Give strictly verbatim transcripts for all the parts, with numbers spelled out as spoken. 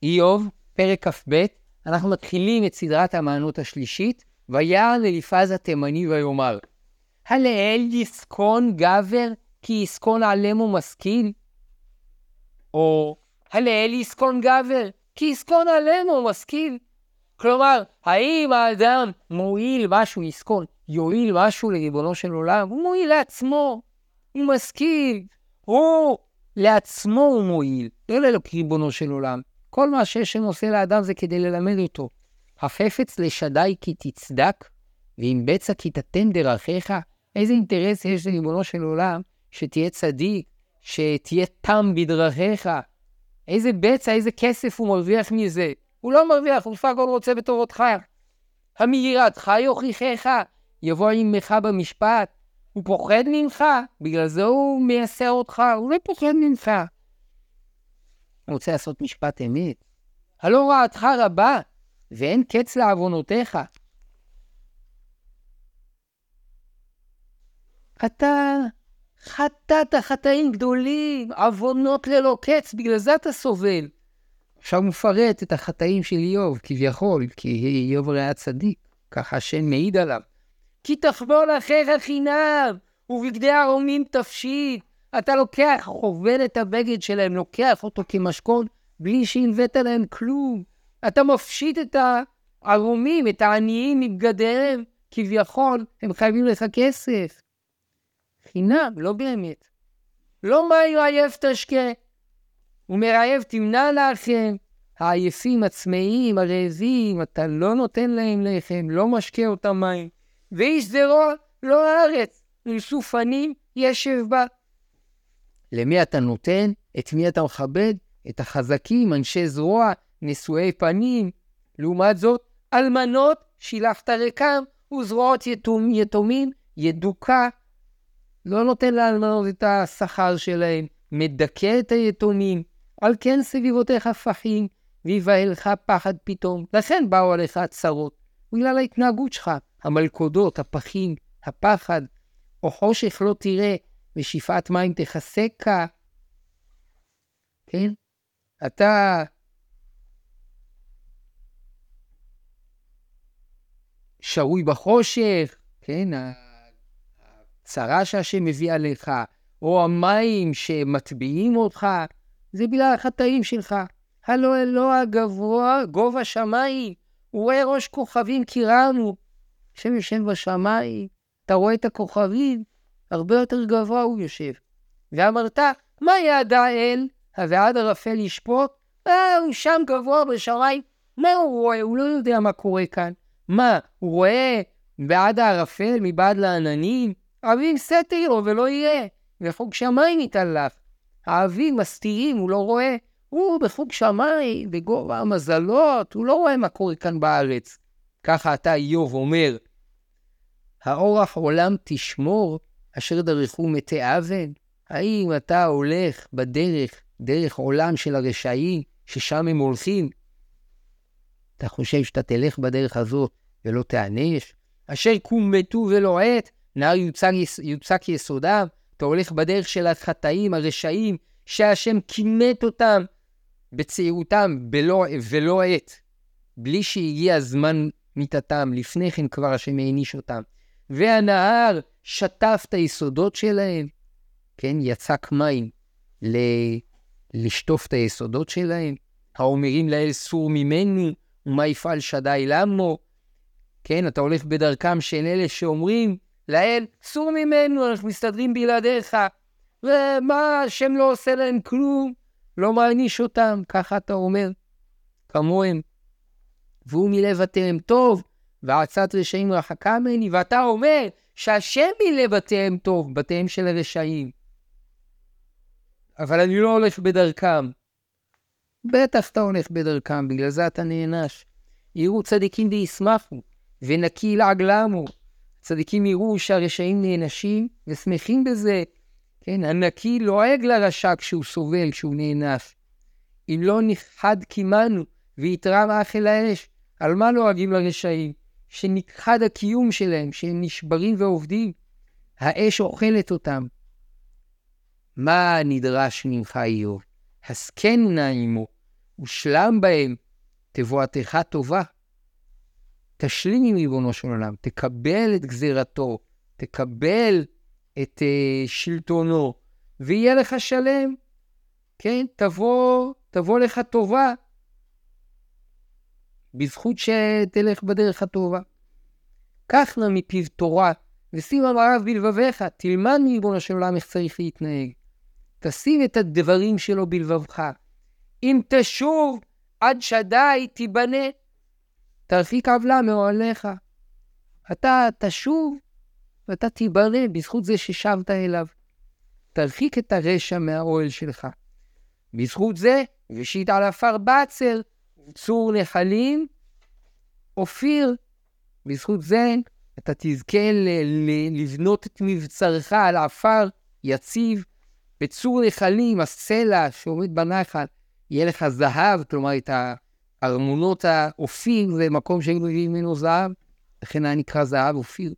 איוב, פרק כ"ב, אנחנו מתחילים את סדרת המענות השלישית, ויען אליפז התימני ויאמר, הלאל יסכון גבר כי יסכון עלם ומשכיל? או הלאל יסכון גבר כי יסכון עלם ומשכיל? כלומר, האם האדם מועיל משהו יסכון, יועיל משהו לריבונו של עולם? הוא מועיל לעצמו, הוא משכיל, הוא לעצמו הוא מועיל, לא לאלוק ריבונו של עולם. כל מה שהשם עושה לאדם זה כדי ללמד אותו. החפץ לשדי כי תצדק, ואם בצע כי תתן דרכיך. איזה אינטרס יש לריבונו של עולם שתהיה צדיק, שתהיה תם בדרכיך? איזה בצע, איזה כסף הוא מרוויח מזה? הוא לא מרוויח, הוא סך הכל רוצה בתורתך. המאירתך יוכיחך, יבוא עמך במשפט. הוא פוחד ממך, בגלל זה הוא מייסר אותך, הוא לא פוחד ממך. הוא רוצה לעשות משפט אמת. הלא רעתך רבה, ואין קץ לעוונותיך. אתה חטאת חטאים גדולים, עוונות ללא קץ, בגלל זה אתה סובל. עכשיו הוא מפרט את החטאים של איוב, כביכול, כי איוב היה צדיק, ככה השם מעיד עליו. כי תחבול אחיך חינם, ובגדי ערומים תפשיט. אתה לוקח, חובל את הבגד שלהם, לוקח אותו כמשכון, בלי שהלווית להם כלום. אתה מפשיט את הערומים, את העניים מבגדיהם, כביכול, הם חייבים לך כסף. חינם, לא באמת. לא מים רעייף תשקה, ומרעייף תמנע לכם. העייפים, הצמאים, הרעבים, אתה לא נותן להם לחם, לא משקה אותם מים. ואיש זרוע לא הארץ, לסופנים ישב בה. למי אתה נותן? את מי אתה מכבד? את החזקים, אנשי זרוע, נשואי פנים. לעומת זאת, אלמנות שילחת ריקם, וזרועות יתום, יתומים ידוקה. לא נותן לאלמנות את השכר שלהם, מדכא את היתומים. על כן סביבותיך פחים, ויבהלך פחד פתאום. לכן באו עליך הצרות, בגלל ההתנהגות שלך. המלכודות, הפחים, הפחד, או חושך לא תראה, ושפעת מים תחסקה. כן? אתה שרוי בחושך, כן? הצרה שהשם מביא עליך, או המים שמטביעים אותך, זה בגלל החטאים שלך. הלא אלוה גבוה, גובה שמיים, הוא רואה ראש כוכבים קירנו. השם יושב בשמיים, אתה רואה את הכוכבים, הרבה יותר גבוה הוא יושב. ואמרת, מה ידע אל? ועד ערפל ישפוט? אה, הוא שם גבוה בשמיים. מה הוא רואה? הוא לא יודע מה קורה כאן. מה, הוא רואה בעד הערפל, מבעד לעננים? אביב סתר לו ולא יהיה, וחוג שמיים יתעלף. האביב מסתירים, הוא לא רואה. הוא בחוג שמיים, בגובה המזלות, הוא לא רואה מה קורה כאן בארץ. ככה אתה איוב אומר, האורח עולם תשמור, אשר דרכו מתי אבן. האם אתה הולך בדרך, דרך עולם של הרשעים, ששם הם הולכים? אתה חושב שאתה תלך בדרך הזאת ולא תענש? אשר קום מתו ולא עת, נער יוצק, יוצק יסודם. אתה הולך בדרך של החטאים, הרשעים, שהשם כימת אותם בצעירותם בלא, ולא עת. בלי שהגיע זמן מיתתם, לפני כן כבר השם העניש אותם. והנהר שטף את היסודות שלהם, כן, יצק מים ל- לשטוף את היסודות שלהם. האומרים לאל סור ממנו, ומה יפעל שדי למו? כן, אתה הולך בדרכם של אלה שאומרים לאל סור ממנו, אנחנו מסתדרים בלעדיך, ומה השם לא עושה להם כלום, לא מעניש אותם, ככה אתה אומר, כמוהם. והוא מלב בתיהם טוב, ועצת רשעים רחקה ממני, ואתה אומר שהשם מלב בתיהם טוב, בתיהם של הרשעים. אבל אני לא הולך בדרכם. בטח אתה הולך בדרכם, בגלל זה אתה נענש. יראו צדיקים וישמחו, ונקי לעגלמו. צדיקים יראו שהרשעים נענשים, ושמחים בזה. כן, הנקי לועג לרשע כשהוא סובל, כשהוא נענש. אם לא נכחד קימנו, ויתרם אך אל האש. על מה לועגים לרשעים? שנכחד הקיום שלהם, שהם נשברים ועובדים. האש אוכלת אותם. מה נדרש ממך איוב? הסכן נעימו, ושלם בהם תבואתך טובה. תשלים עם ריבונו של עולם, תקבל את גזירתו, תקבל את uh, שלטונו, ויהיה לך שלם, כן? תבוא, תבוא לך טובה, בזכות שתלך בדרך הטובה. קח נא מפיו תורה, ושים אמריו בלבביך, תלמד מריבונו של עולם איך צריך להתנהג. תשים את הדברים שלו בלבבך. אם תשוב עד שדי תיבנה, תרחיק עוולה מאוהליך. אתה תשוב ואתה תיבנה בזכות זה ששבת אליו. תרחיק את הרשע מהאוהל שלך. בזכות זה, ושית על עפר בצר, צור נחלים, אופיר. בזכות זה, אתה תזכה ל- ל- לבנות את מבצרך על עפר יציב, בצור נחלים, הסלע שעומד בנחל, יהיה לך זהב, כלומר את הארמונות האופיר, זה מקום שהיינו מביאים ממנו זהב, לכן היה נקרא זהב אופיר.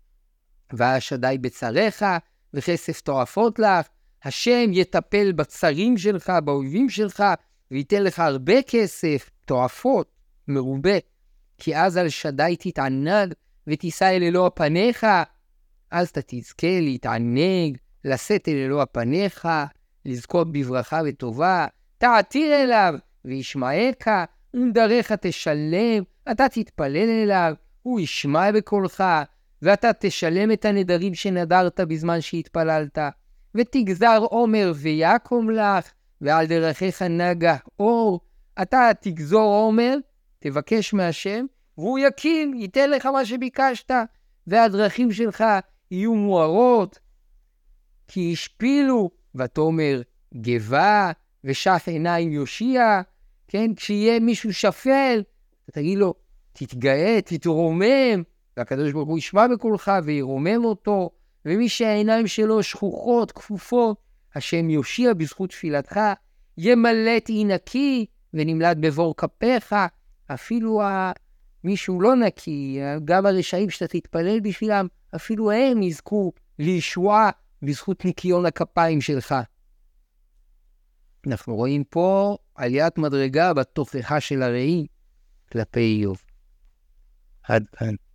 והשדי בצריך, וכסף תועפות לך, השם יטפל בצרים שלך, באויבים שלך, וייתן לך הרבה כסף, תועפות, מרובה, כי אז על שדי תתענג, ותישא אל אלוה פניך, אז אתה תזכה להתענג, לשאת אל אלוה פניך, לזכות בברכה וטובה, תעתיר אליו, וישמעך, ונדריך תשלם, אתה תתפלל אליו, הוא ישמע בקולך, ואתה תשלם את הנדרים שנדרת בזמן שהתפללת, ותגזר עומר ויקום לך, ועל דרכיך נגה אור, אתה תגזור עומר, תבקש מהשם, והוא יקים, ייתן לך מה שביקשת, והדרכים שלך יהיו מוארות, כי השפילו, ותאמר גבה, ושף עיניים יושיע, כן, כשיהיה מישהו שפל, אתה תגיד לו, תתגאה, תתרומם, והקדוש ברוך הוא ישמע בקולך וירומם אותו, ומי שהעיניים שלו שכוחות, כפופות, השם יושיע בזכות תפילתך, ימלט אי נקי, ונמלט בבור כפיך, אפילו ה... מישהו לא נקי, גם הרשעים שאתה תתפלל בשבילם, אפילו הם יזכו לישועה בזכות ניקיון הכפיים שלך. אנחנו רואים פה עליית מדרגה בתוכחה של הראי כלפי איוב. עד כאן.